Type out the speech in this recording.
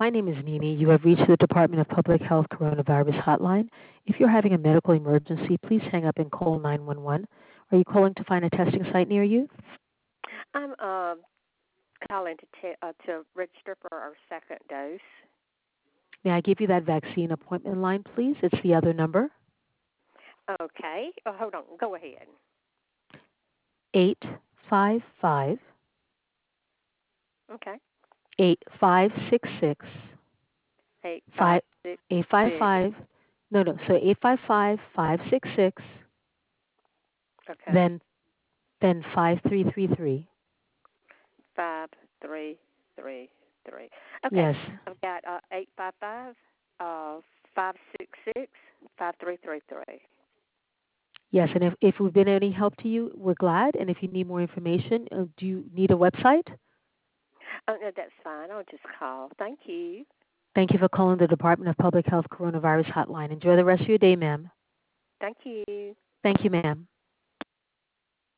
My name is Nini. You have reached the Department of Public Health Coronavirus Hotline. If you're having a medical emergency, please hang up and call 911. Are you calling to find a testing site near you? I'm calling to register for our second dose. May I give you that vaccine appointment line, please? It's the other number, Okay. Oh, hold on. Go ahead. 855 Okay. 8566 Eight five five six eight five six. five. No. So 855-566, Okay. then 5333. 5333. Okay. Yes. I've got 855 566 5333. Yes, and if we've been any help to you, we're glad. And if you need more information, do you need a website? Oh no, that's fine. I'll just call. Thank you. Thank you for calling the Department of Public Health Coronavirus Hotline. Enjoy the rest of your day, ma'am. Thank you. Thank you, ma'am.